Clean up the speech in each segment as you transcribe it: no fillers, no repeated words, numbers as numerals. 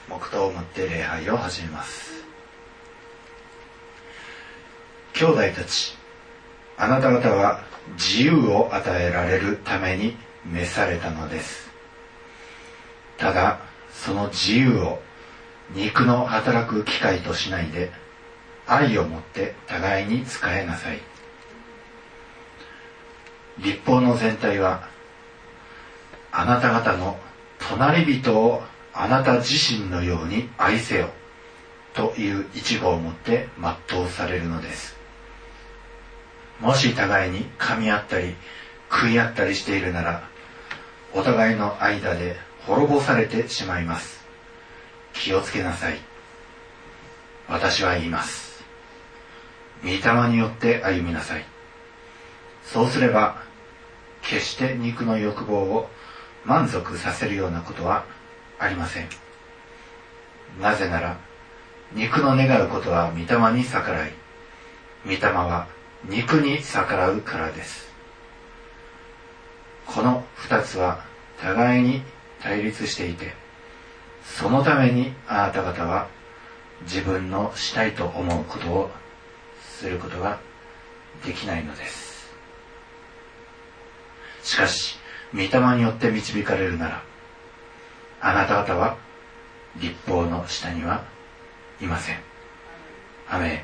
黙祷をもって礼拝を始めます。兄弟たち、あなた方は自由を与えられるために召されたのです。ただその自由を肉の働く機会としないで、愛をもって互いに仕えなさい。律法の全体は、あなた方の隣人をあなた自身のように愛せよという一語をもって全うされるのです。もし互いに噛み合ったり食い合ったりしているなら、お互いの間で滅ぼされてしまいます。気をつけなさい。私は言います。御霊によって歩みなさい。そうすれば、決して肉の欲望を満足させるようなことはありません。なぜなら、肉の願うことは御霊に逆らい、御霊は肉に逆らうからです。この二つは互いに対立していて、そのためにあなた方は自分のしたいと思うことをすることができないのです。しかし、御霊によって導かれるなら、あなた方は律法の下にはいません。アメン。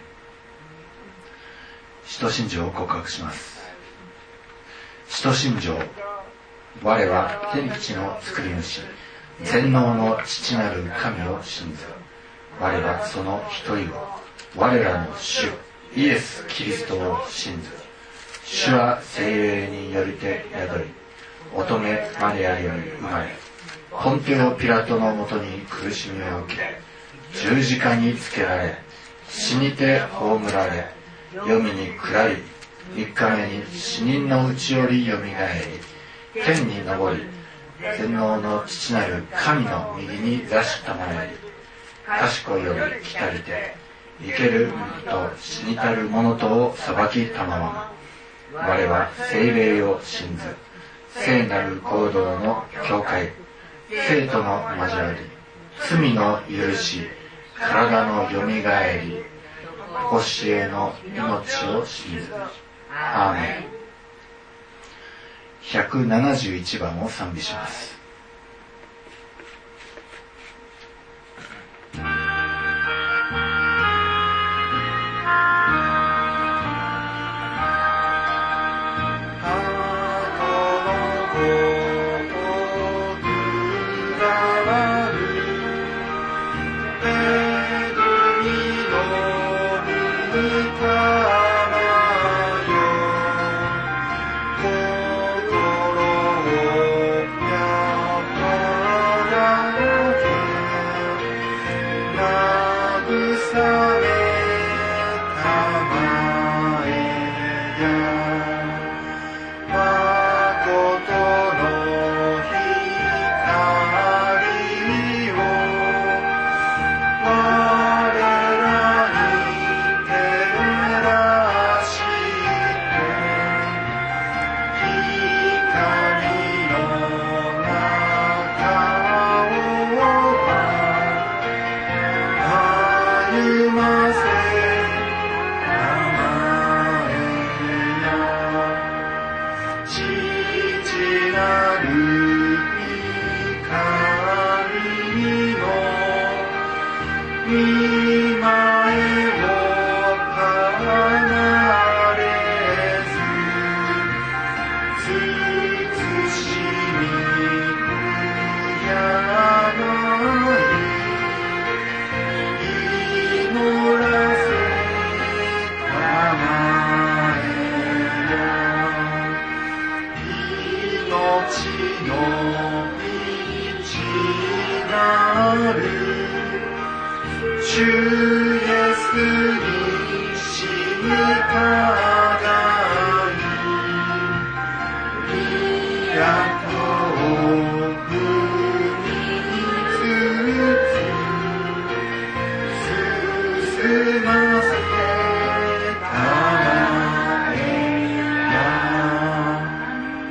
使徒信条を告白します。使徒信条。我は天地の作り主、全能の父なる神を信ず。我はその一人を、我らの主イエス・キリストを信ず。主は聖霊によりて宿り、乙女マリアより生まれ、ポンテオ・ピラトのもとに苦しみを受け、十字架につけられ、死にて葬られ、黄泉に下り、3日目に死人のうちよりよみがえり、天に昇り、全能の父なる神の右に座したまえり、賢いより来たりて、生ける者と死にたる者とを裁きたまわま。我は聖霊を信ず、聖なる行動の教会、生徒の交わり、罪の許し、体のよみがえり、常しえの命を信ず。アーメン。171番を賛美します。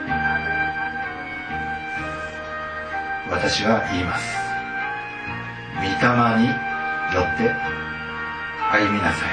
私は言います。 御霊によって歩みなさい。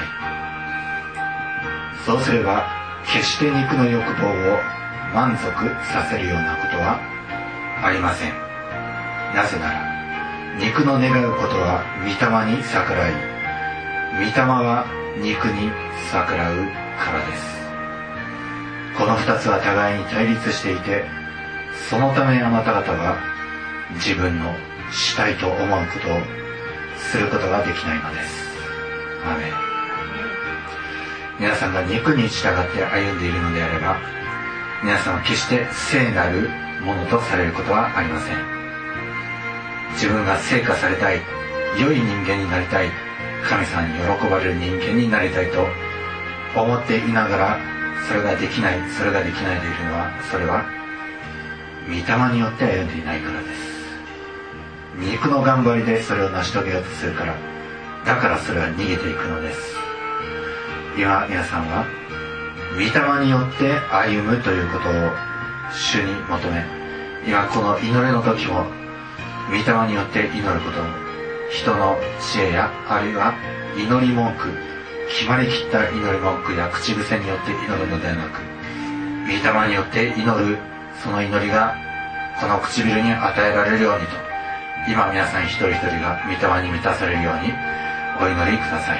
そうすれば決して肉の欲望を満足させるようなことはありません。なぜなら肉の願うことは御霊に逆らい、御霊は肉に逆らうからです。この二つは互いに対立していて、そのためあなた方は自分のしたいと思うことをすることができないのです。アーメン。皆さんが肉に従って歩んでいるのであれば、皆さんは決して聖なるものとされることはありません。自分が聖化されたい、良い人間になりたい、神様に喜ばれる人間になりたいと思っていながら、それができないでいるのは、それは御霊によって歩んでいないからです。肉の頑張りでそれを成し遂げようとするから、だからそれは逃げていくのです。今皆さんは御霊によって歩むということを主に求め、今この祈りの時も御霊によって祈ることを、人の知恵やあるいは祈り文句、決まりきった祈り文句や口癖によって祈るのではなく、御霊によって祈るその祈りがこの唇に与えられるようにと、今皆さん一人一人が御霊に満たされるようにお祈りください。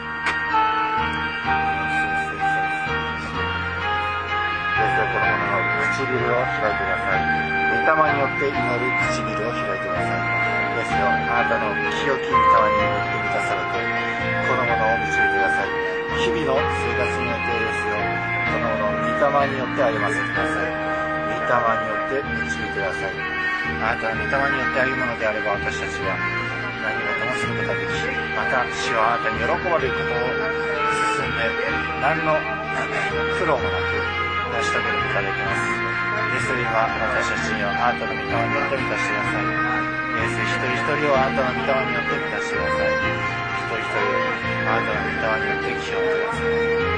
唇を開いてください。御霊によって祈る唇を開いてください。ですよ、あなたの清き御霊によって満たされて、このものを導いてください。日々の生活によってですよ、このものを御霊によって歩ませてください。御霊によって導いてください。あなたの御霊によって歩むのであれば、私たちは何事もすることができ、また主はあなたに喜ばれることを進んで、何の苦労もなく成し遂げることができます。ですので今、私たちにはあなたの御霊によって満たしてください。イエス一人一人をあなたの御霊によって満たしてください。一人一人をあなたの御霊によって清めてください。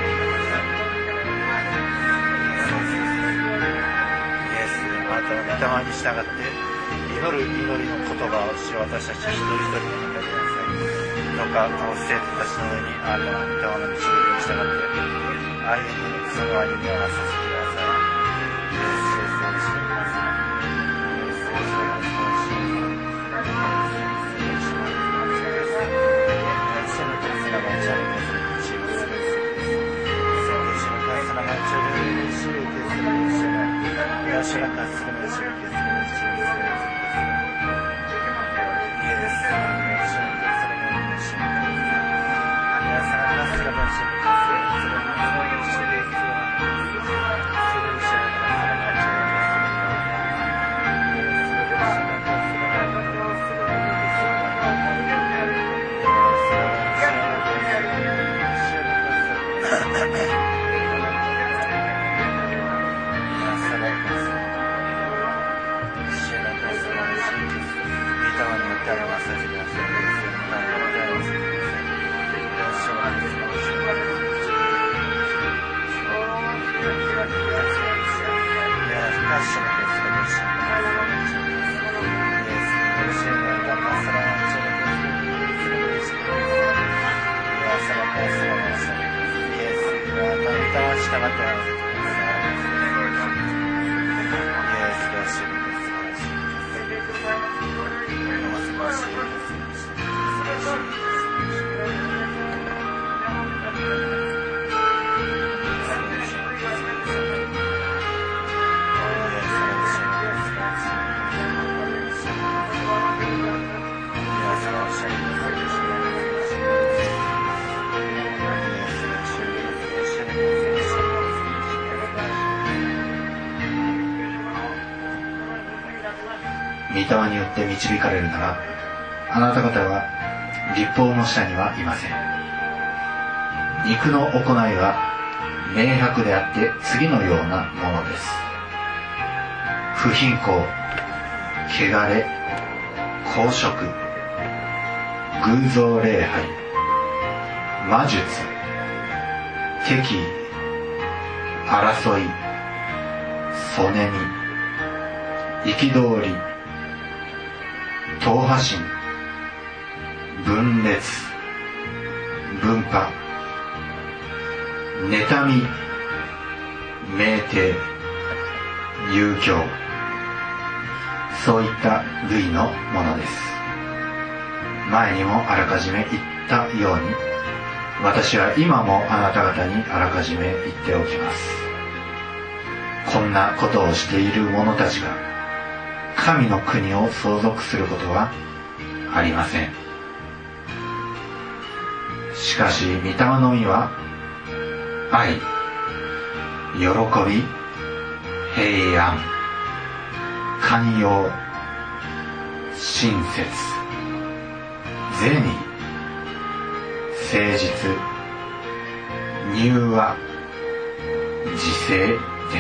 イエス、あなたの御霊に従って祈る祈りの言葉をし、私たち一人一人に向かってください。どうかこの生徒たちの上にあなたの御霊の導きに従って歩み、その歩みをなさせてください。御霊によって導かれるなら、あなた方は律法の下にはいません。肉の行いは明白であって次のようなものです。不貧困、汚れ、公職、偶像礼拝、魔術、敵意、争い、そねみ、憤り、党派心、 分裂、分派、妬み、酩酊、遊興、そういった類のものです。前にもあらかじめ言ったように、私は今もあなた方にあらかじめ言っておきます。こんなことをしている者たちが神の国を相続することはありません。しかし御霊の実は愛、喜び、平安、寛容、親切、善意、誠実、柔和、自制です。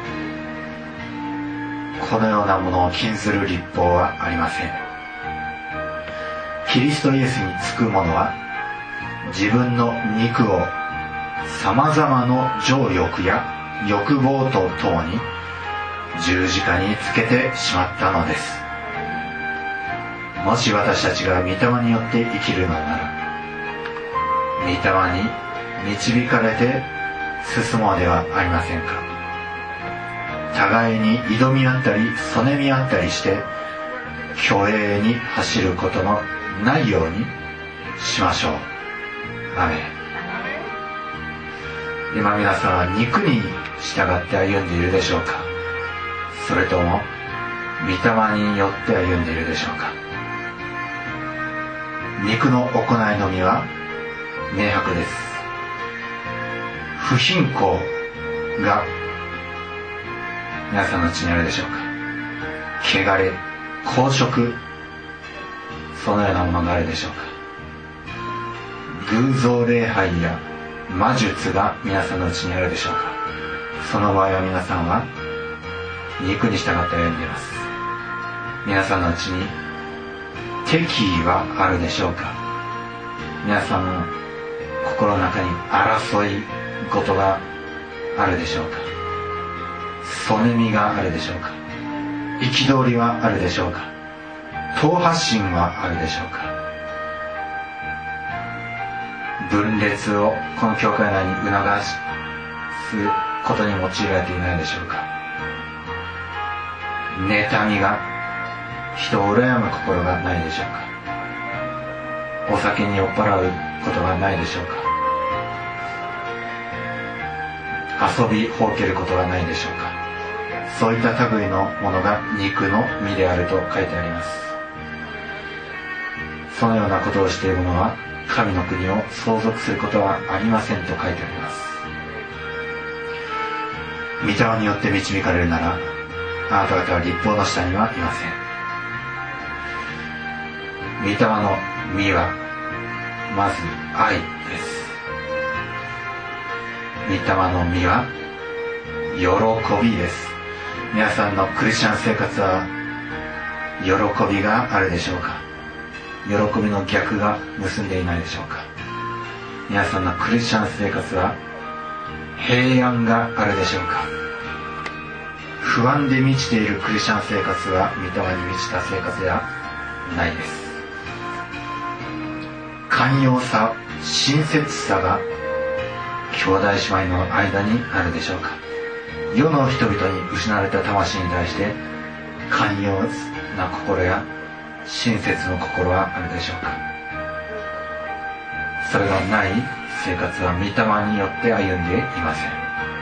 このようなものを禁ずる律法はありません。キリストイエスにつく者は自分の肉をさまざまな情欲や欲望とともに十字架につけてしまったのです。もし私たちが御霊によって生きるのなら、御霊に導かれて進もうではありませんか。互いに挑み合ったりそねみ合ったりして虚栄に走ることのないようにしましょう。アメン。今皆さんは肉に従って歩んでいるでしょうか、それとも御霊によって歩んでいるでしょうか。肉の行いの実は明白です。不貧困が皆さんのうちにあるでしょうか。汚れ、公職、そのようなものがあるでしょうか。偶像礼拝や魔術が皆さんのうちにあるでしょうか。その場合は皆さんは肉に従って歩んでいます。皆さんのうちに敵意はあるでしょうか。皆さんの心の中に争い事があるでしょうか。そねみがあるでしょうか。憤りはあるでしょうか。党派心はあるでしょうか。分裂をこの教会内に促すことに用いられていないでしょうか。妬みが人を羨む心がないでしょうか。お酒に酔っ払うことがないでしょうか。遊びほうけることがないでしょうか。そういった類のものが肉の実であると書いてあります。そのようなことをしている者は神の国を相続することはありませんと書いてあります。御霊によって導かれるなら、あなた方は律法の下にはいません。御霊の実はまず愛です。御霊の実は喜びです。皆さんのクリスチャン生活は喜びがあるでしょうか。喜びの逆が結んでいないでしょうか。皆さんのクリスチャン生活は平安があるでしょうか。不安で満ちているクリスチャン生活は御霊に満ちた生活ではないです。寛容さ、親切さが兄弟姉妹の間にあるでしょうか。世の人々に失われた魂に対して寛容な心や親切の心はあるでしょうか。それがない生活は御霊によって歩んでいません。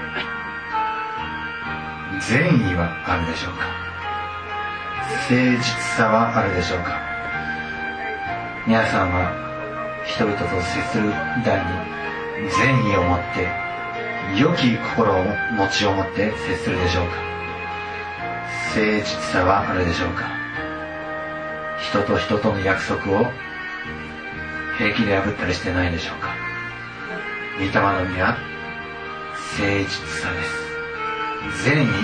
善意はあるでしょうか。誠実さはあるでしょうか。皆さんは人々と接する代に善意を持って良き心を持ちを持って接するでしょうか。誠実さはあるでしょうか。人と人との約束を平気で破ったりしてないでしょうか。御霊の実は誠実さです。善意です。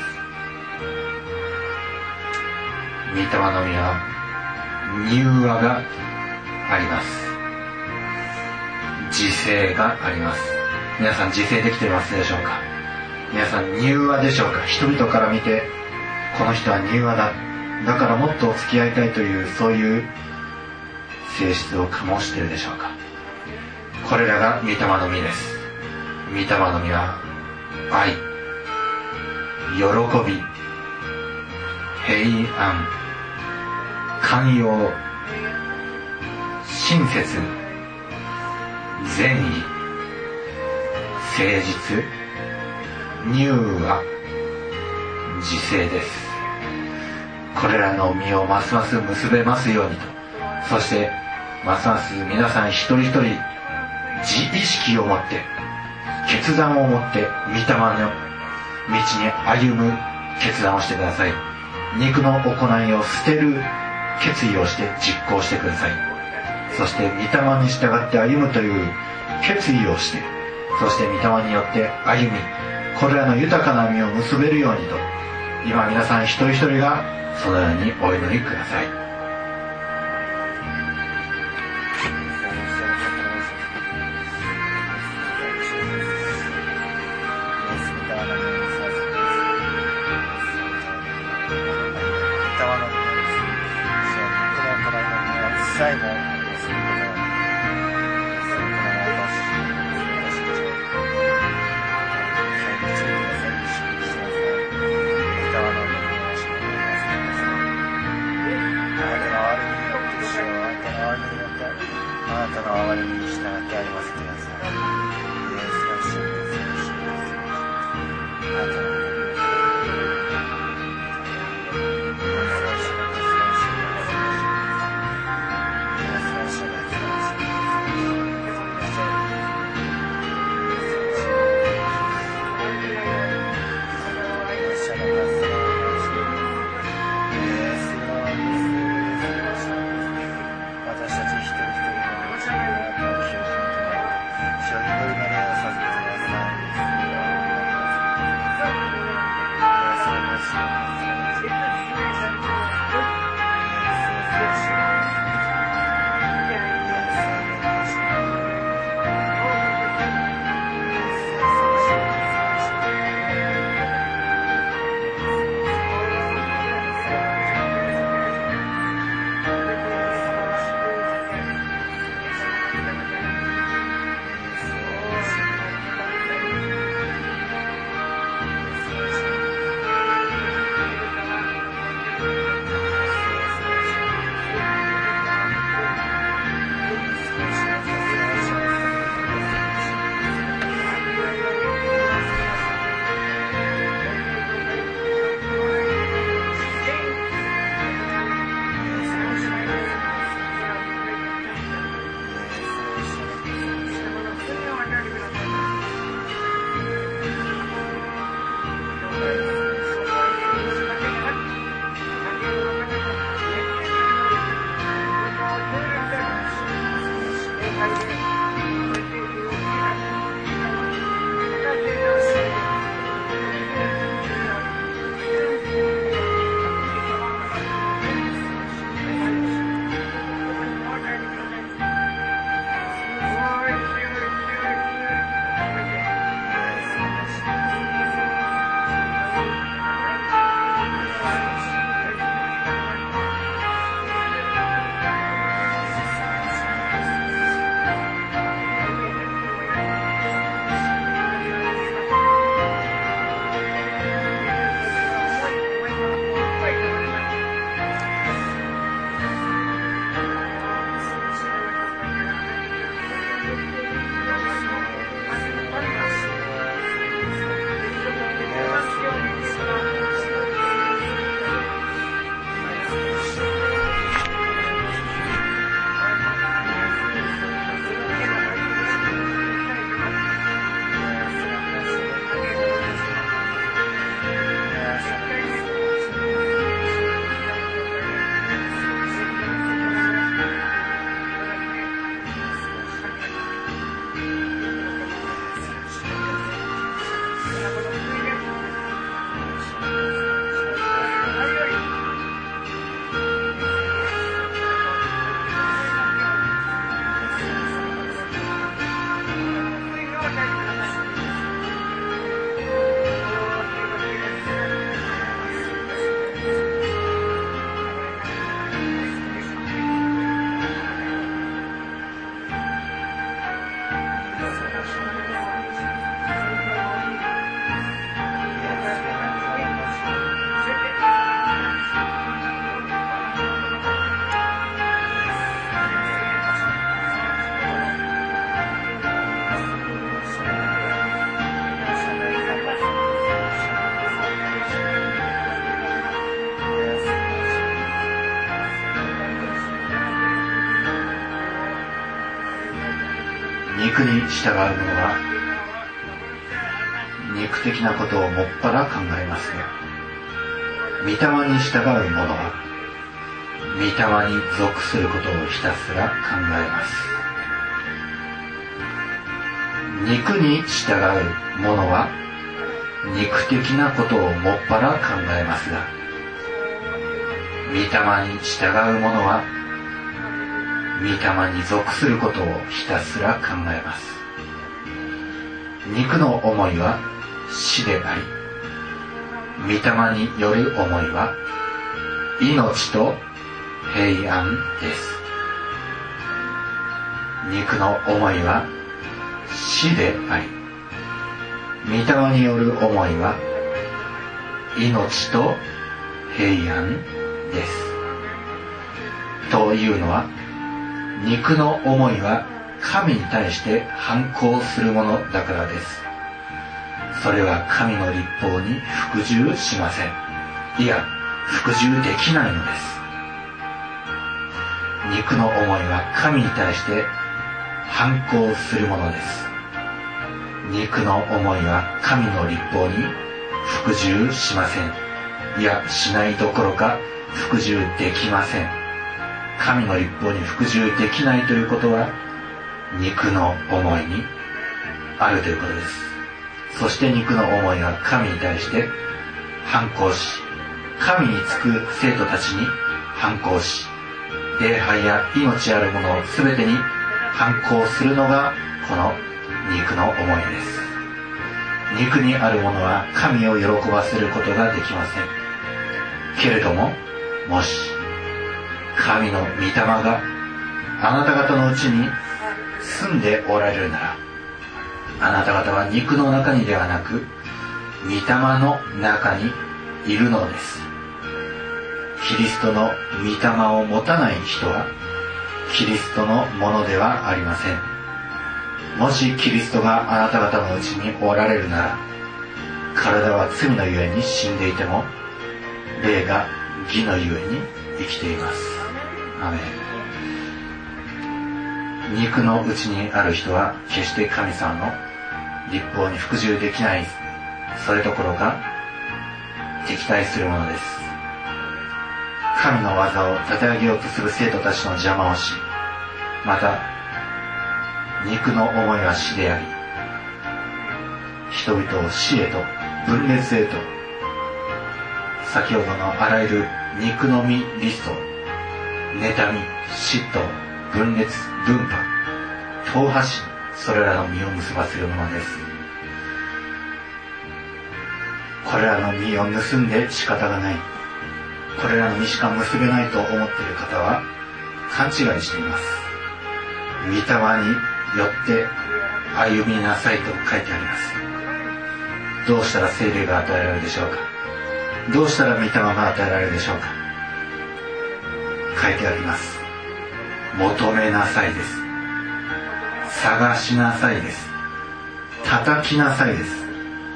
御霊の実は柔和があります。自制があります。皆さん自制できていますでしょうか。皆さん柔和でしょうか。人々から見てこの人は柔和だ、だからもっと付き合いたいというそういう性質を醸しているでしょうか。これらが御霊の実です。御霊の実は愛、喜び、平安、寛容、親切、善意、誠実、柔和、自制です。これらの実をますます結べますようにと、そしてますます皆さん一人一人自意識を持って決断を持って御霊の道に歩む決断をしてください。肉の行いを捨てる決意をして実行してください。そして御霊に従って歩むという決意をして、そして御霊によって歩み、これらの豊かな実を結べるようにと、今皆さん一人一人がそのようにお祈りください。 肉に従う者は肉的なことをもっぱら考えますが、御霊に従う者は御霊に属することをひたすら考えます。肉に従う者は肉的なことをもっぱら考えますが、御霊に従う者は御霊に属することをひたすら考えます。肉の思いは死であり、御霊による思いは命と平安です。肉の思いは死であり、御霊による思いは命と平安です。というのは、肉の思いは神に対して反抗するものだからです。それは神の律法に服従しません。いや、服従できないのです。肉の思いは神に対して反抗するものです。肉の思いは神の律法に服従しません。いや、しないどころか服従できません。神の律法に服従できないということは肉の思いにあるということです。そして肉の思いが神に対して反抗し、神につく生徒たちに反抗し、礼拝や命あるものを全てに反抗するのがこの肉の思いです。肉にあるものは神を喜ばせることができません。けれども、もし神の御霊があなた方のうちに住んでおられるなら、あなた方は肉の中にではなく御霊の中にいるのです。キリストの御霊を持たない人はキリストのものではありません。もしキリストがあなた方のうちにおられるなら、体は罪のゆえに死んでいても霊が義のゆえに生きています。アメン。肉のうちにある人は決して神様の律法に服従できない、それどころか敵対するものです。神の技を立て上げようとする生徒たちの邪魔をし、また肉の思いは死であり、人々を死へと分裂へと、先ほどのあらゆる肉のみリスト、妬み、嫉妬、分裂、分派、党派心、それらの実を結ばせるものです。これらの実を盗んで仕方がない、これらの実しか結べないと思っている方は勘違いしています。御霊によって歩みなさいと書いてあります。どうしたら聖霊が与えられるでしょうか。どうしたら御霊が与えられるでしょうか。書いてあります。求めなさいです。探しなさいです。叩きなさいです。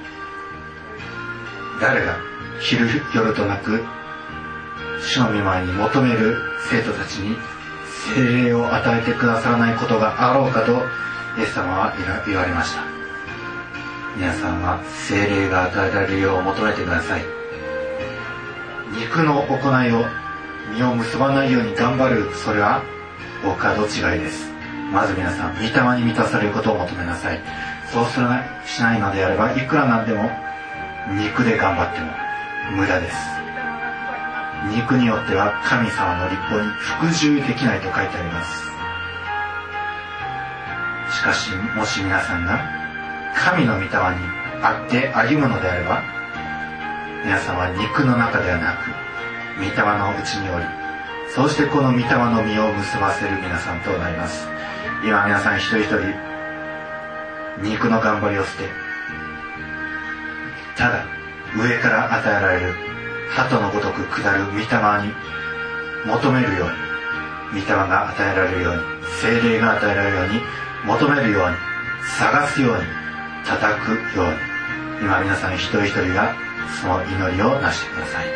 誰が昼夜となく主の御前に求める生徒たちに聖霊を与えてくださらないことがあろうかとイエス様は言われました。皆さんは聖霊が与えられるよう求めてください。肉の行いを実を結ばないように頑張る、それはお門違いです。まず皆さん、御霊に満たされることを求めなさい。そうしないのであれば、いくらなんでも肉で頑張っても無駄です。肉によっては神様の律法に服従できないと書いてあります。しかし、もし皆さんが神の御霊にあって歩むのであれば、皆さんは肉の中ではなく御霊のうちにおり、そうしてこの御霊の実を結ばせる皆さんとなります。今皆さん一人一人肉の頑張りを捨て、ただ上から与えられる鳩のごとく下る御霊に求めるように、御霊が与えられるように、聖霊が与えられるように求めるように、探すように、叩くように、今皆さん一人一人がその祈りをなしてください。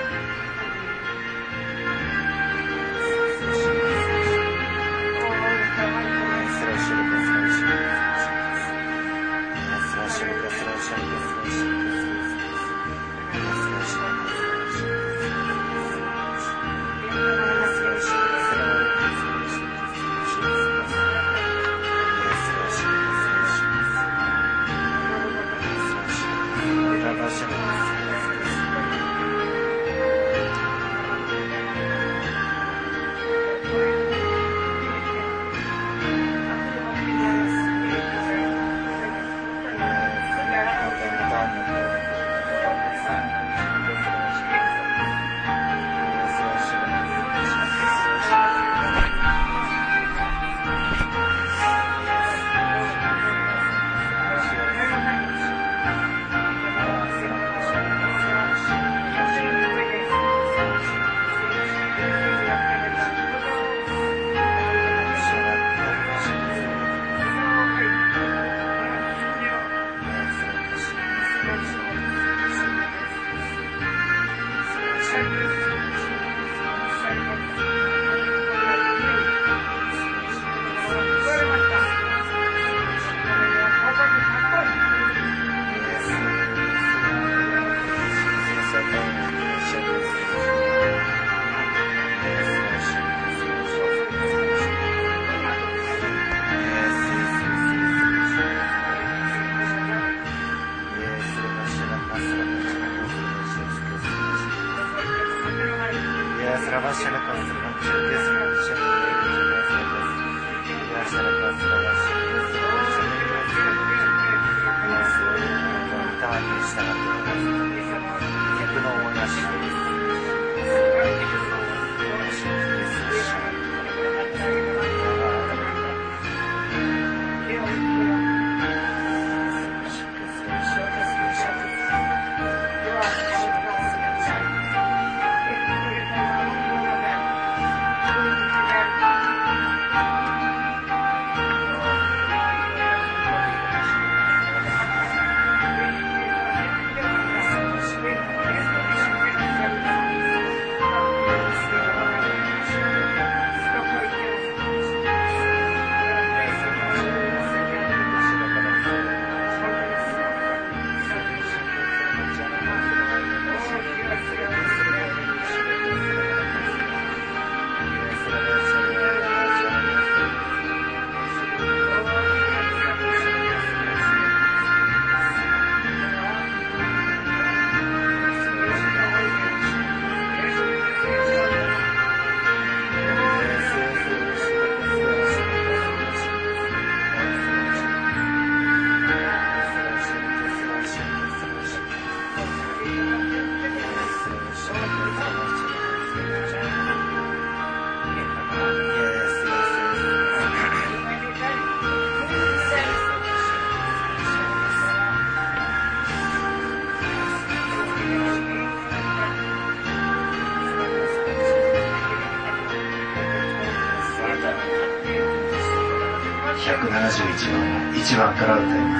171番は1番から歌います。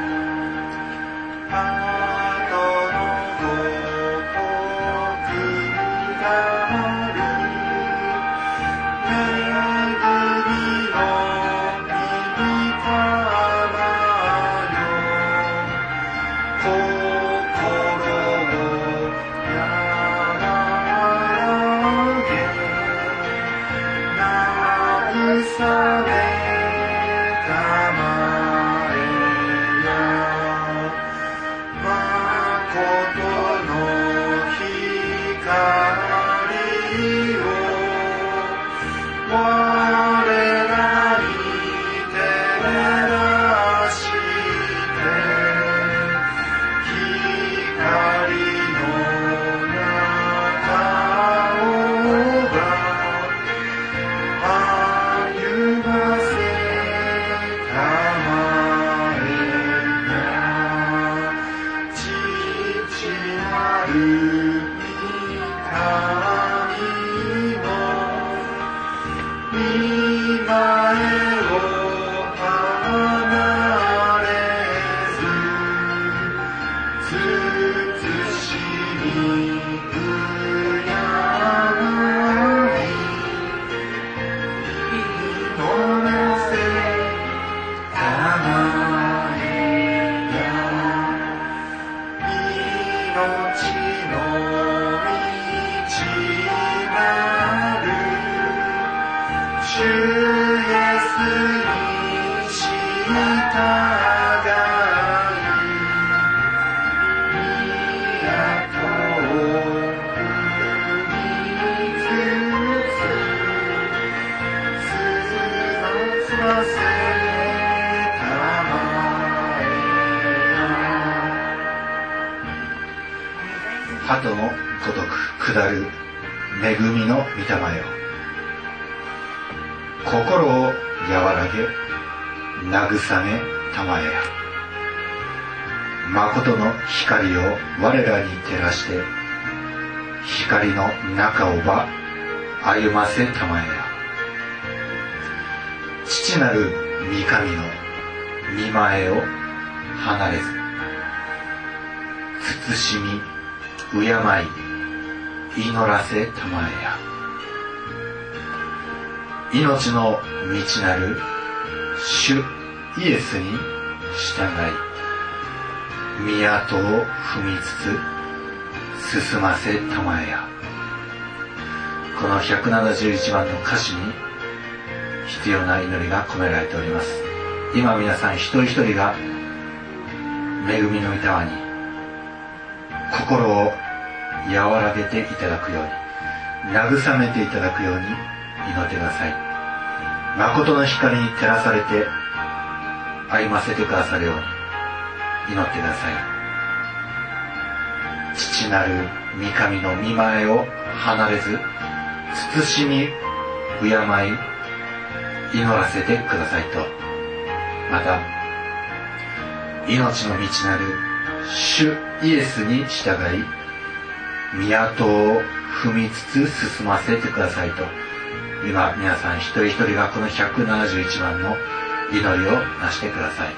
鳩のごとく下る恵みの御霊よ、心を和らげ慰めたまえや。誠の光を我らに照らして光の中をば歩ませたまえや。父なる御神の御前を離れず慎み敬い祈らせたまえや。命の道なる主イエスに従い宮戸を踏みつつ進ませたまえや。この171番の歌詞に必要な祈りが込められております。今皆さん一人一人が恵みの御霊に心を和らげていただくように、慰めていただくように祈ってください。誠の光に照らされて歩ませてくださるように祈ってください。 父なる御神の御前を離れず慎み敬い祈らせてくださいと。また命の道なる主イエスに従い港を踏みつつ進ませてくださいと。今皆さん一人一人がこの171番の祈りをなしてください。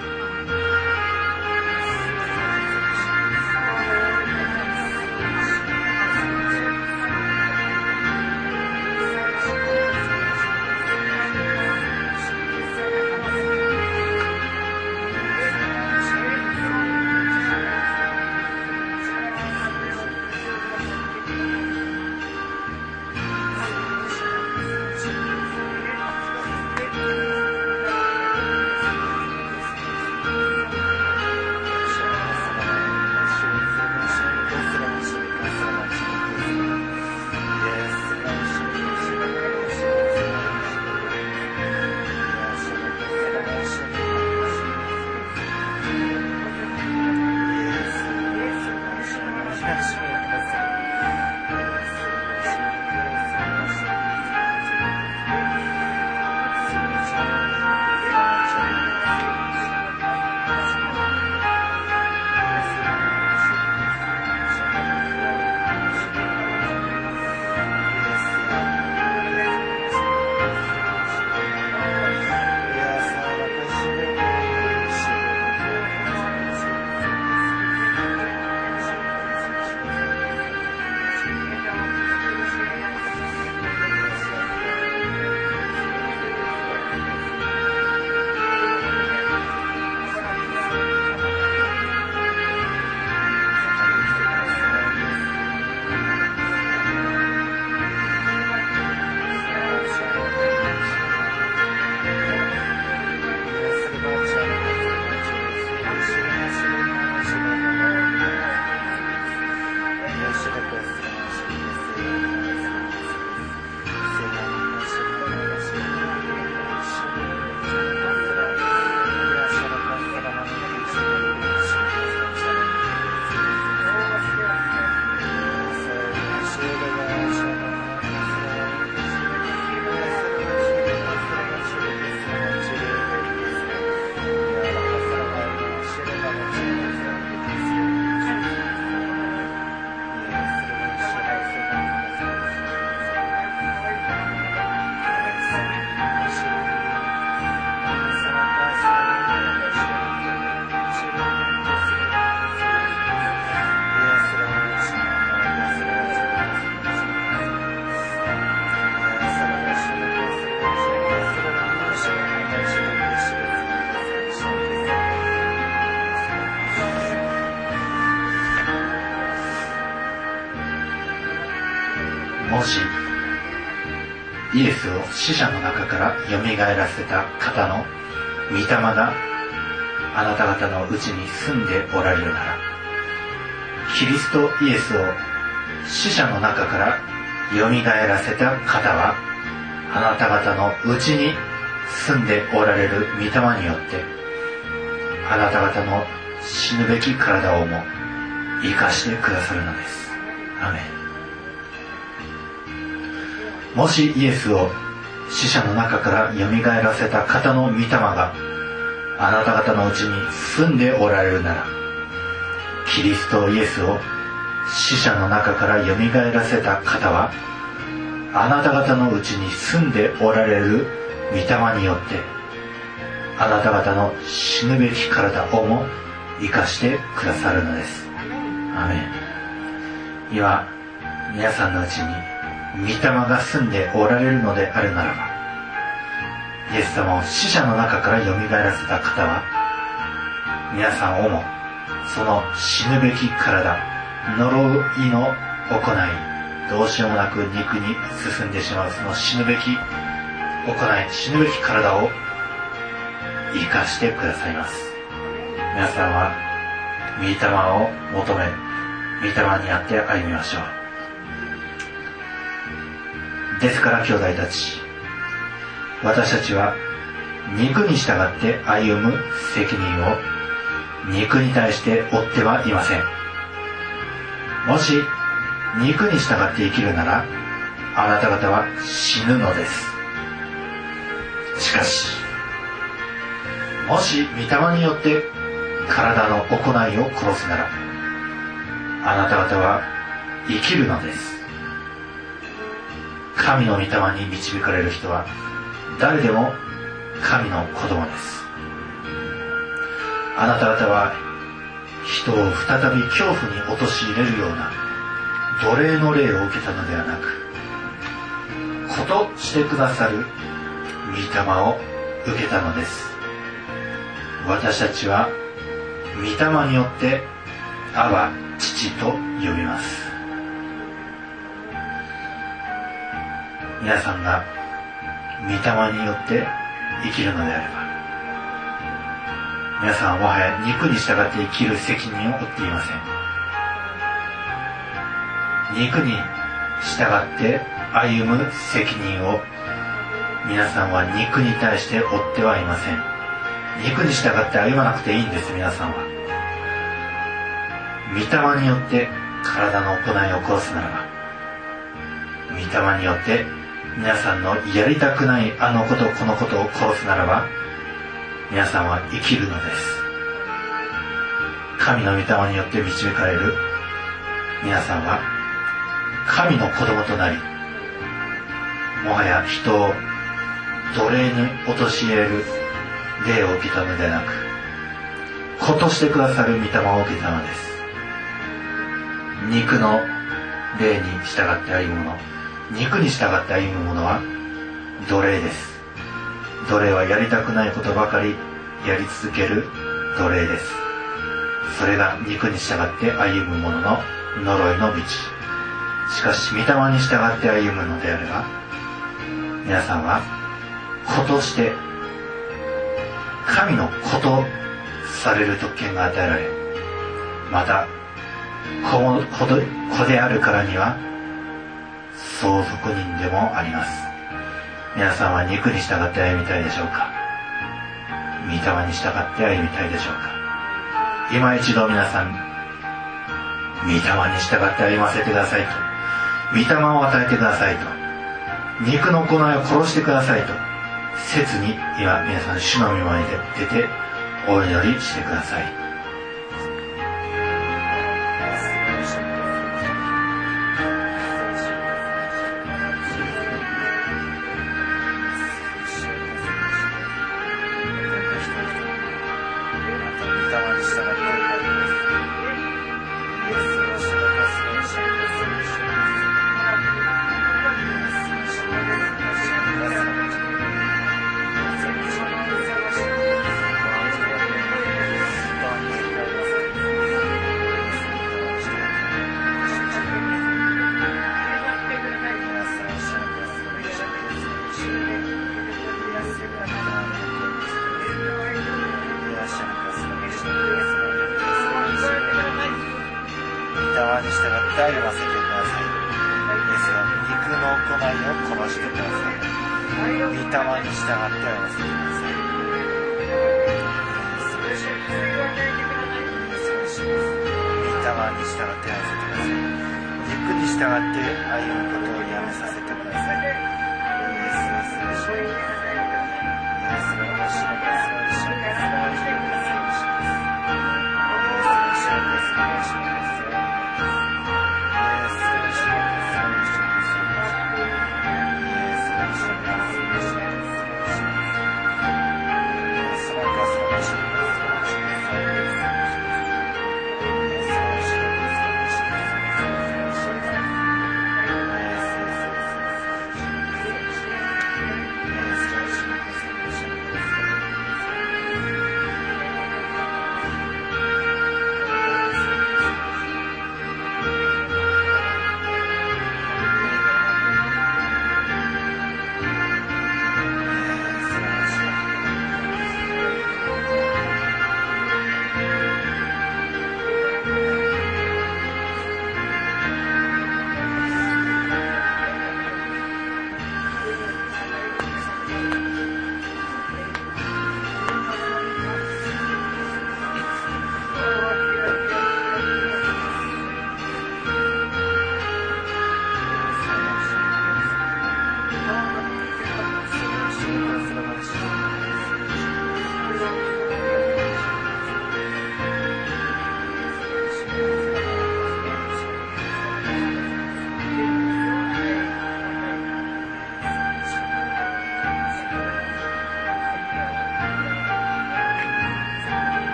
もしイエスを死者の中からよみがえらせた方の御霊があなた方のうちに住んでおられるなら、キリストイエスを死者の中からよみがえらせた方はあなた方のうちに住んでおられる御霊によってあなた方の死ぬべき体をも生かしてくださるのです。アメン。もしイエスを死者の中からよみがえらせた方の御霊があなた方のうちに住んでおられるなら、キリストイエスを死者の中からよみがえらせた方はあなた方のうちに住んでおられる御霊によってあなた方の死ぬべき体をも生かしてくださるのです。アメン。今皆さんのうちに御霊が住んでおられるのであるならば、イエス様を死者の中からよみがえらせた方は皆さんをもその死ぬべき体、呪いの行い、どうしようもなく肉に進んでしまうその死ぬべき行い、死ぬべき体を生かしてくださいます。皆さんは御霊を求め、御霊にあって歩みましょう。ですから兄弟たち、私たちは肉に従って歩む責任を肉に対して負ってはいません。 もし肉に従って生きるなら、あなた方は死ぬのです。しかし、もし御霊によって体の行いを殺すなら、あなた方は生きるのです。神の御霊に導かれる人は誰でも神の子供です。あなた方は人を再び恐怖に陥れるような奴隷の霊を受けたのではなく、子としてくださる御霊を受けたのです。私たちは御霊によってアバ父と呼びます。皆さんが御霊によって生きるのであれば、皆さんはもはや肉に従って生きる責任を負っていません。肉に従って歩む責任を皆さんは肉に対して負ってはいません。肉に従って歩まなくていいんです。皆さんは御霊によって体の行いを殺すならば、御霊によって皆さんのやりたくないあのことこのことを殺すならば、皆さんは生きるのです。神の御霊によって導かれる皆さんは神の子供となり、もはや人を奴隷に陥れる霊を受けたのではなく、子としてくださる御霊を受けたのです。肉の霊に従って歩むもの、肉に従って歩むものは奴隷です。奴隷はやりたくないことばかりやり続ける奴隷です。それが肉に従って歩む者の呪いの道。しかし御霊に従って歩むのであれば、皆さんは子として神の子とされる特権が与えられ、また子であるからには相続人でもあります。皆さんは肉に従って歩みたいでしょうか？御霊に従って歩みたいでしょうか？今一度皆さん、御霊に従って歩ませてくださいと、御霊を与えてくださいと、肉の行いを殺してくださいと切に今皆さん主の御前で出てお祈りしてください。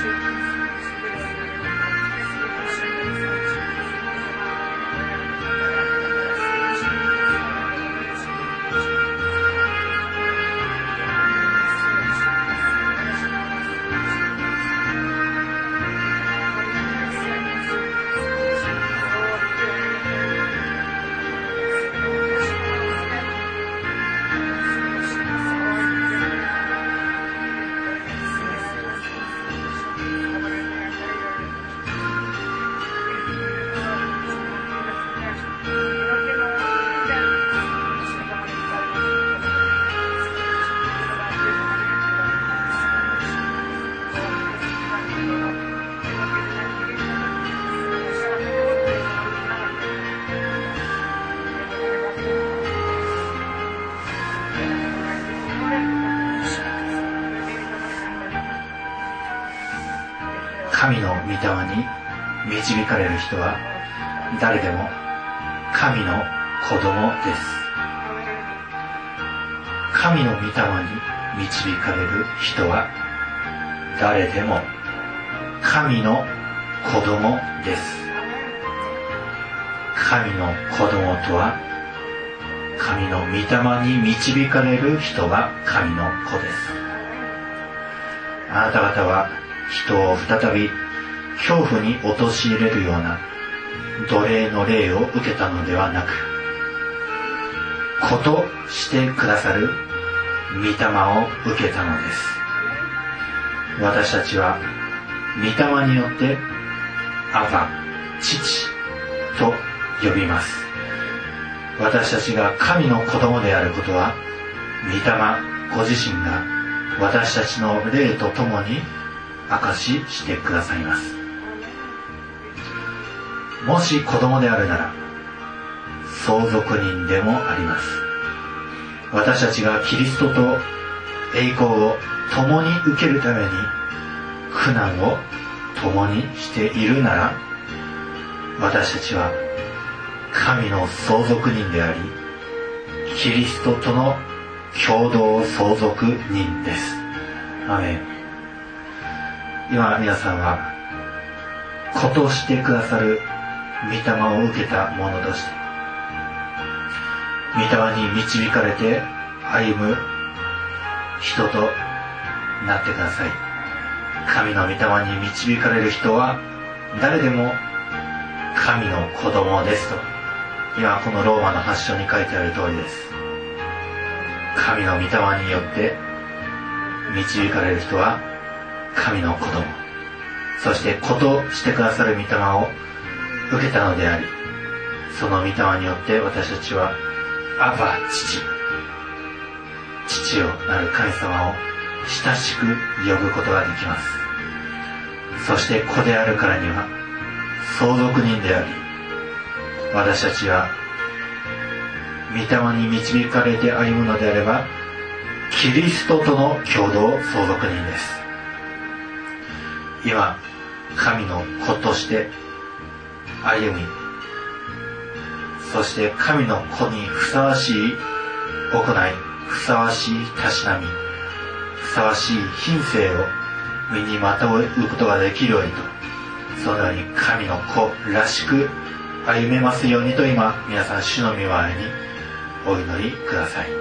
神の御霊に導かれる人は誰でも神の子供です。神の御霊に導かれる人は誰でも神の子供です。神の子供とは神の御霊に導かれる人が神の子です。あなた方は人を再び恐怖に陥れるような奴隷の霊を受けたのではなく、子としてくださる御霊を受けたのです。私たちは御霊によってアバ、父と呼びます。私たちが神の子供であることは御霊ご自身が私たちの霊とともに証ししてくださいます。もし子供であるなら相続人でもあります。私たちがキリストと栄光を共に受けるために苦難を共にしているなら、私たちは神の相続人であり、キリストとの共同相続人です。アメン。今皆さんは子としてくださる御霊を受けた者として御霊に導かれて歩む人となってください。神の御霊に導かれる人は誰でも神の子供ですと、今このローマの8章に書いてある通りです。神の御霊によって導かれる人は神の子供、そして子としてくださる御霊を受けたのであり、その御霊によって私たちはアバ、父よなる神様を親しく呼ぶことができます。そして子であるからには相続人であり、私たちは御霊に導かれて歩むのであればキリストとの共同相続人です。今神の子として歩み、そして神の子にふさわしい行い、ふさわしいたしなみ、ふさわしい品性を身にまとうことができるようにと、そのように神の子らしく歩めますようにと、今皆さん主の御前にお祈りください。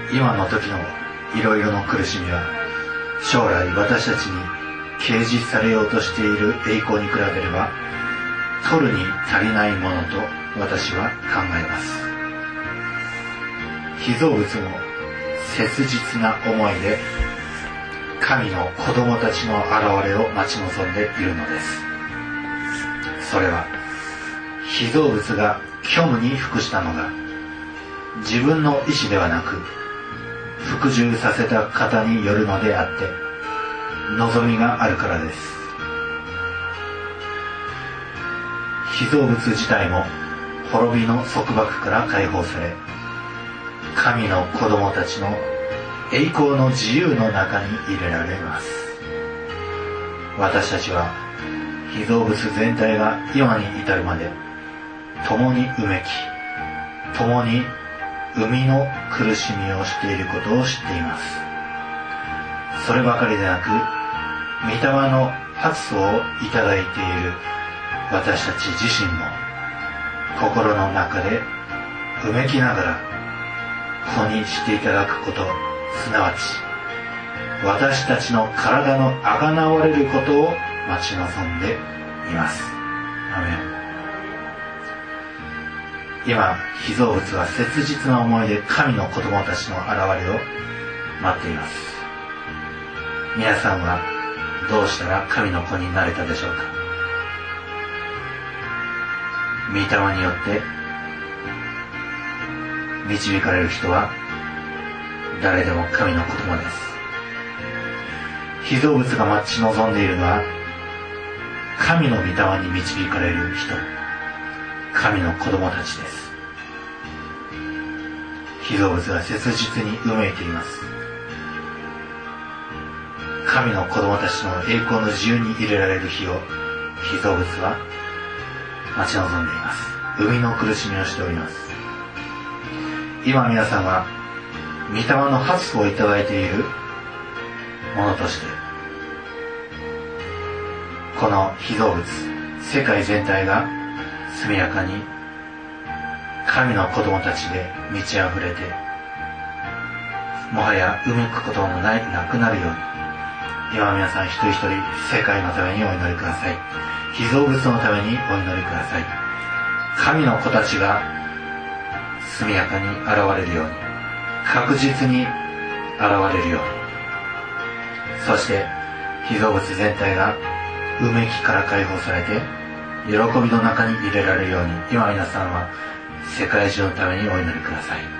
今の時のいろいろの苦しみは将来私たちに掲示されようとしている栄光に比べれば取るに足りないものと私は考えます。被造物も切実な思いで神の子供たちの現れを待ち望んでいるのです。それは被造物が虚無に服したのが自分の意志ではなく服従させた方によるのであって望みがあるからです。被造物自体も滅びの束縛から解放され神の子供たちの栄光の自由の中に入れられます。私たちは被造物全体が今に至るまで共にうめき共に生みの苦しみをしていることを知っています。そればかりでなく御霊の発想をいただいている私たち自身も心の中でうめきながら子にしていただくこと、すなわち私たちの体のあがなわれることを待ち望んでいます。アメン。今被造物は切実な思いで神の子供たちの現れを待っています。皆さんはどうしたら神の子になれたでしょうか。御霊によって導かれる人は誰でも神の子供です。被造物が待ち望んでいるのは神の御霊に導かれる人、神の子供たちです。被造物が切実にうめいています。神の子供たちの栄光の自由に入れられる日を被造物は待ち望んでいます。生みの苦しみをしております。今皆さんは御霊の発をいただいているものとしてこの被造物世界全体が速やかに神の子供たちで満ち溢れてもはやうめくことのなくなるように今皆さん一人一人世界のためにお祈りください。被造物のためにお祈りください。神の子たちが速やかに現れるように確実に現れるようにそして被造物全体がうめきから解放されて喜びの中に入れられるように今皆さんは世界中のためにお祈りください。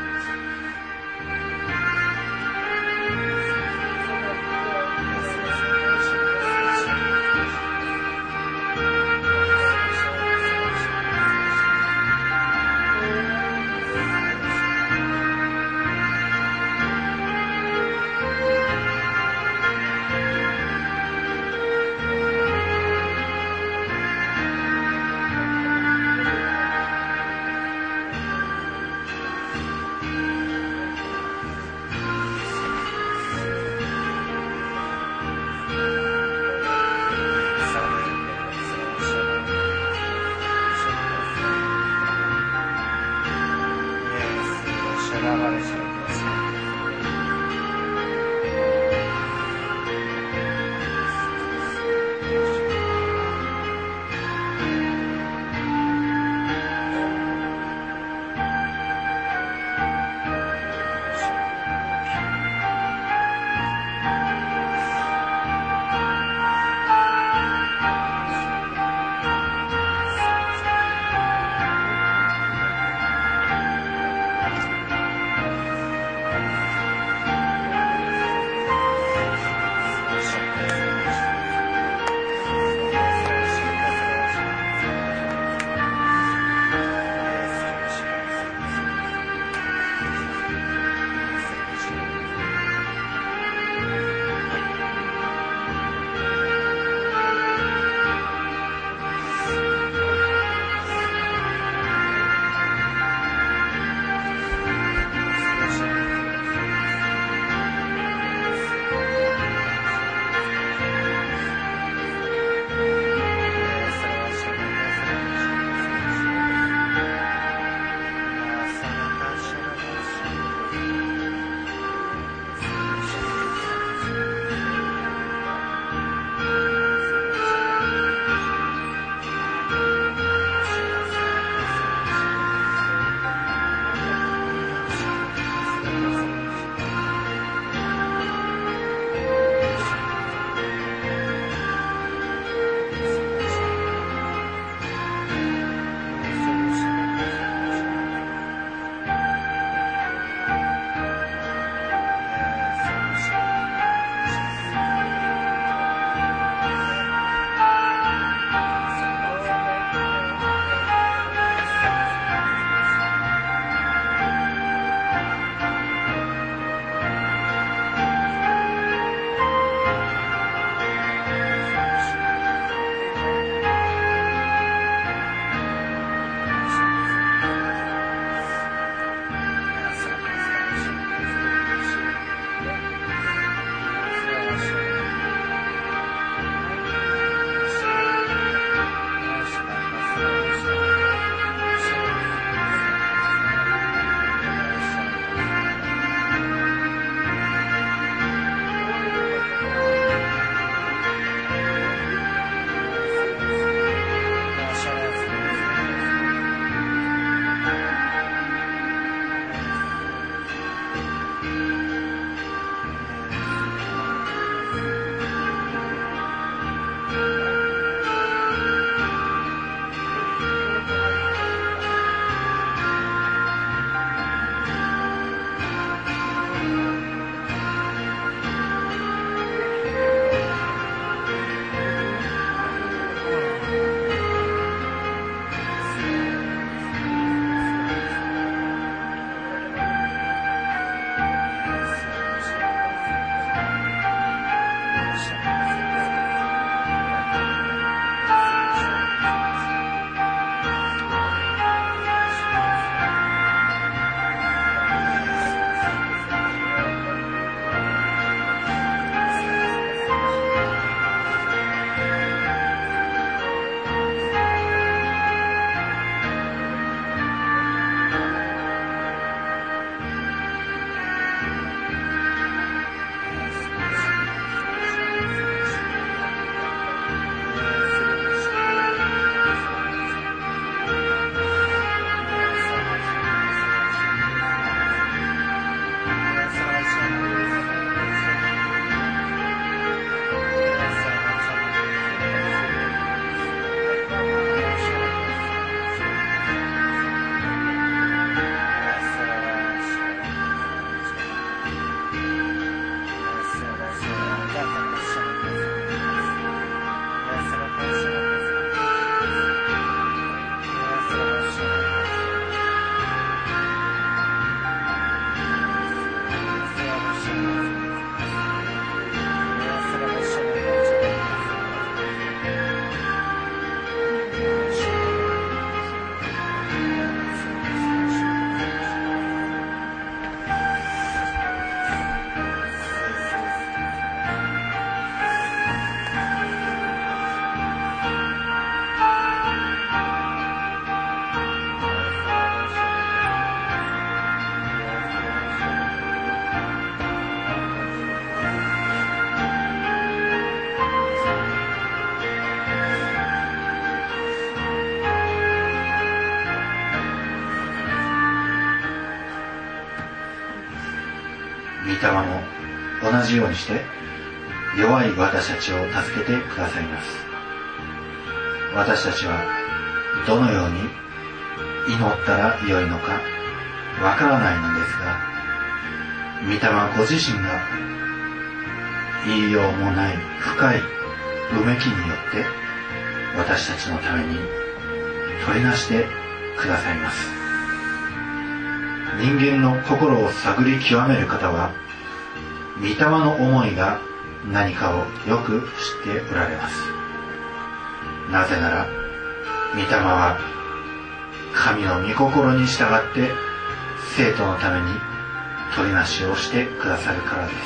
御霊も同じようにして弱い私たちを助けてくださいます。私たちはどのように祈ったらよいのかわからないのですが、御霊ご自身が言いようもない深いうめきによって私たちのために取りなしてくださいます。人間の心を探り極める方は御霊の思いが何かをよく知っておられます。なぜなら御霊は神の御心に従って生徒のために取りなしをしてくださるからです。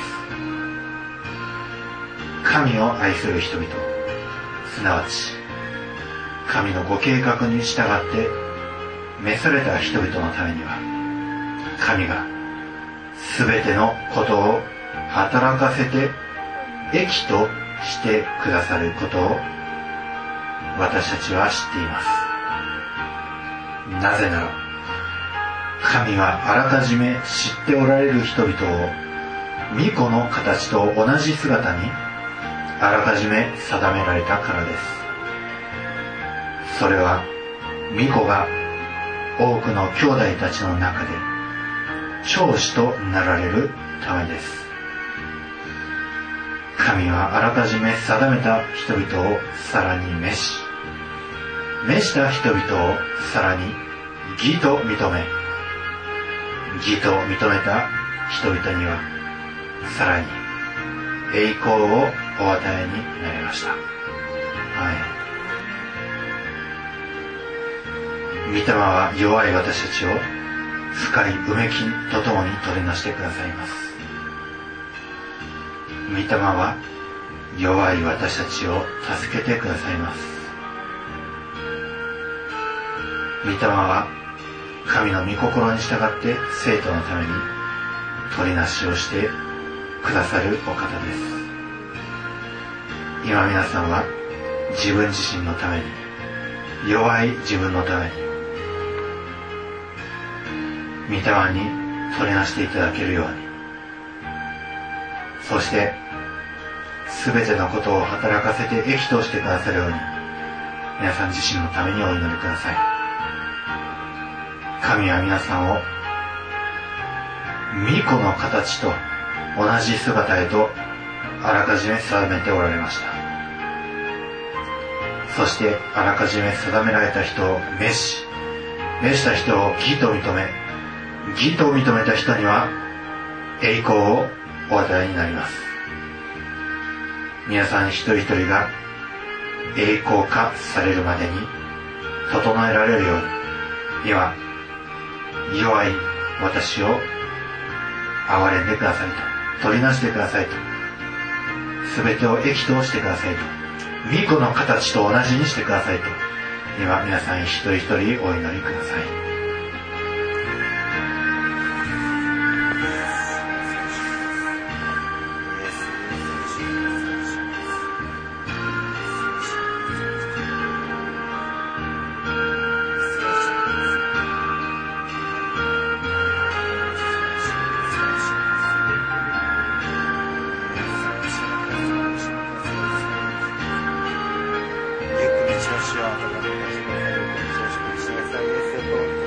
神を愛する人々、すなわち神のご計画に従って召された人々のためには、神がすべてのことを働かせて益としてくださることを私たちは知っています。なぜなら神はあらかじめ知っておられる人々を御子の形と同じ姿にあらかじめ定められたからです。それは御子が多くの兄弟たちの中で長子となられるためです。神はあらかじめ定めた人々をさらに召した人々をさらに義と認め、義と認めた人々にはさらに栄光をお与えになりました。御霊は弱い私たちを深いうめきとともに取りなしてくださいます。御霊は弱い私たちを助けてくださいます。御霊は神の御心に従って生徒のために取りなしをしてくださるお方です。今皆さんは自分自身のために、弱い自分のために御霊に取りなしていただけるように、そして全てのことを働かせて益としてくださるように、皆さん自身のためにお祈りください。神は皆さんを御子の形と同じ姿へとあらかじめ定めておられました。そしてあらかじめ定められた人を召した人を義と認め、義と認めた人には栄光をお与えになります。皆さん一人一人が栄光化されるまでに整えられるように、今弱い私を憐れんでくださいと、取りなしてくださいと、全てを益としてくださいと、御子の形と同じにしてくださいと、今皆さん一人一人お祈りください。 主よ、あなたが私の最後に正直にしなさいですよと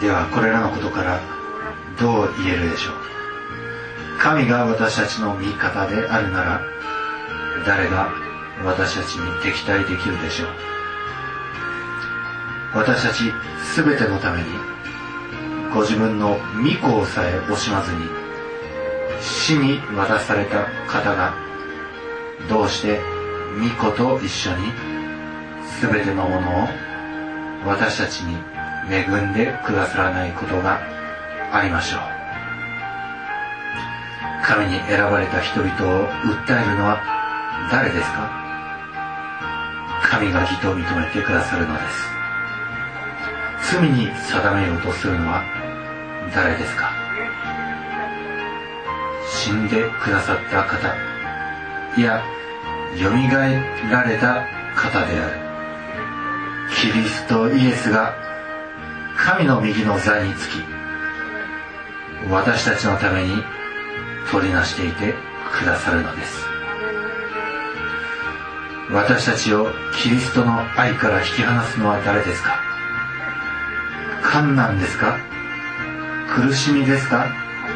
ではこれらのことからどう言えるでしょう。神が私たちの味方であるなら、誰が私たちに敵対できるでしょう。私たちすべてのためにご自分の御子をさえ惜しまずに死に渡された方が、どうして御子と一緒にすべてのものを私たちに恵んでくださらないことがありましょう。神に選ばれた人々を訴えるのは誰ですか？神が義と認めてくださるのです。罪に定めようとするのは誰ですか？死んでくださった方、いや、よみがえられた方であるキリストイエスが神の右の座につき、私たちのために取りなしていてくださるのです。私たちをキリストの愛から引き離すのは誰ですか？患難ですか？苦しみですか？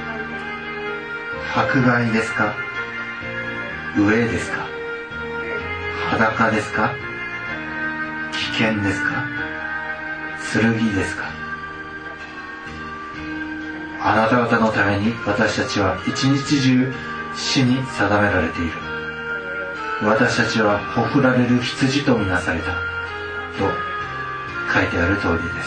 迫害ですか？飢えですか？裸ですか？危険ですか？剣ですか？あなた方のために私たちは一日中死に定められている。私たちはほふられる羊とみなされたと書いてある通りです。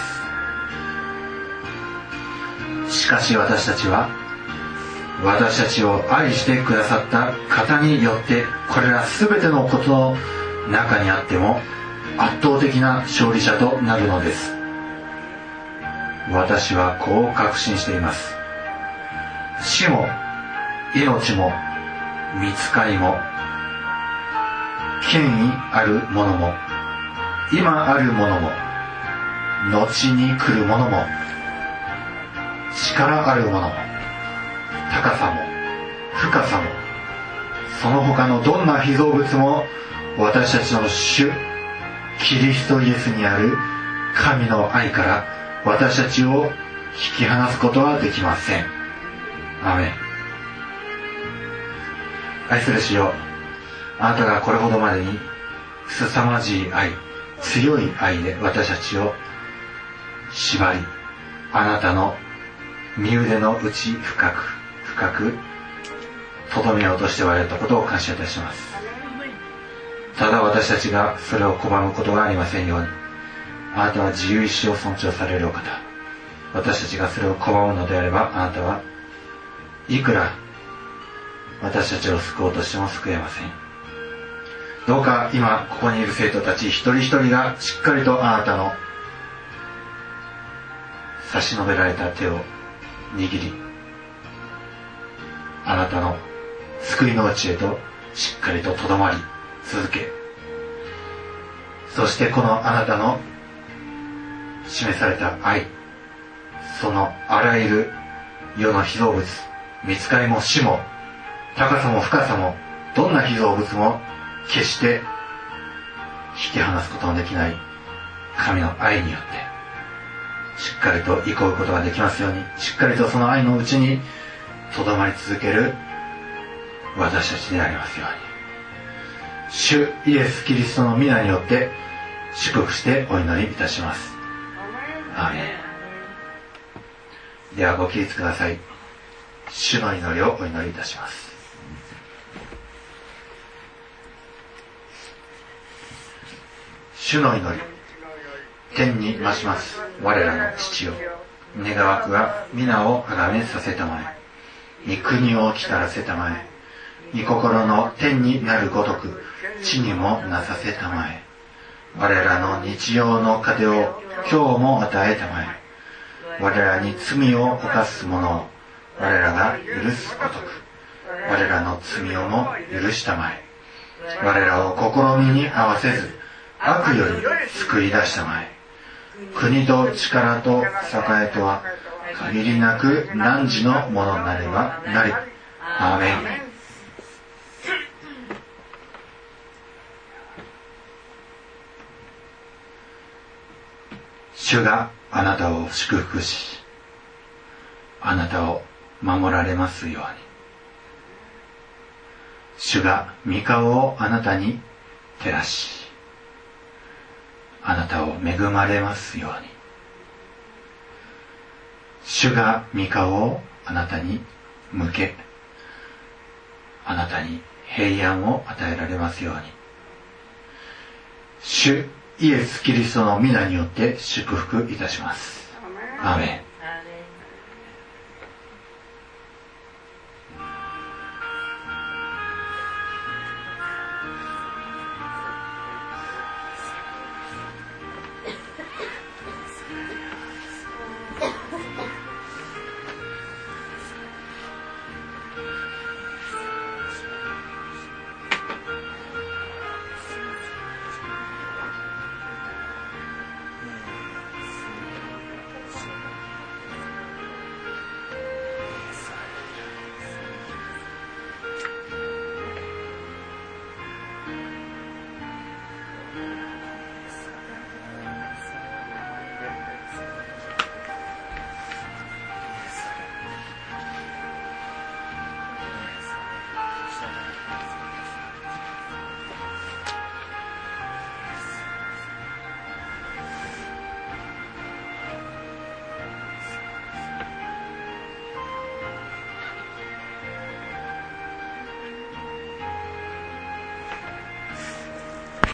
しかし私たちは私たちを愛してくださった方によって、これらすべてのことの中にあっても圧倒的な勝利者となるのです。私はこう確信しています。死も命も御使いも権威あるものも今あるものも後に来るものも力あるものも高さも深さもその他のどんな被造物も私たちの主キリストイエスにある神の愛から私たちを引き離すことはできません。アーメン。愛する主よ、あなたがこれほどまでに凄まじい愛、強い愛で私たちを縛り、あなたの身腕の内深く深く留めようとしておられたことを感謝いたします。ただ私たちがそれを拒むことがありませんように、あなたは自由意志を尊重されるお方。私たちがそれを拒むのであれば、あなたはいくら私たちを救おうとしても救えません。どうか今ここにいる生徒たち一人一人がしっかりとあなたの差し伸べられた手を握り、あなたの救いのうちへとしっかりととどまり続け、そしてこのあなたの示された愛、そのあらゆる世の被造物、御使いも死も高さも深さもどんな被造物も決して引き離すことのできない神の愛によってしっかりと憩うことができますように、しっかりとその愛のうちにとどまり続ける私たちでありますように、主イエス・キリストの皆によって祝福してお祈りいたします。アーメン。ではご起立ください。主の祈りをお祈りいたします。主の祈り。天に増します我らの父よ、願わくは皆をあがめさせたまえ、御国を来たらせたまえ、御心の天になるごとく地にもなさせたまえ、我らの日曜の糧を今日も与えたまえ、我らに罪を犯す者を我らが許すごとく我らの罪をも許したまえ、我らを試みに合わせず悪より救い出したまえ、国と力と栄とは限りなく汝のものなればなり。アーメン。主があなたを祝福しあなたを守られますように。主が御顔をあなたに照らし、あなたを恵まれますように。主が御顔をあなたに向け、あなたに平安を与えられますように。主イエス・キリストの皆によって祝福いたします。アーメン。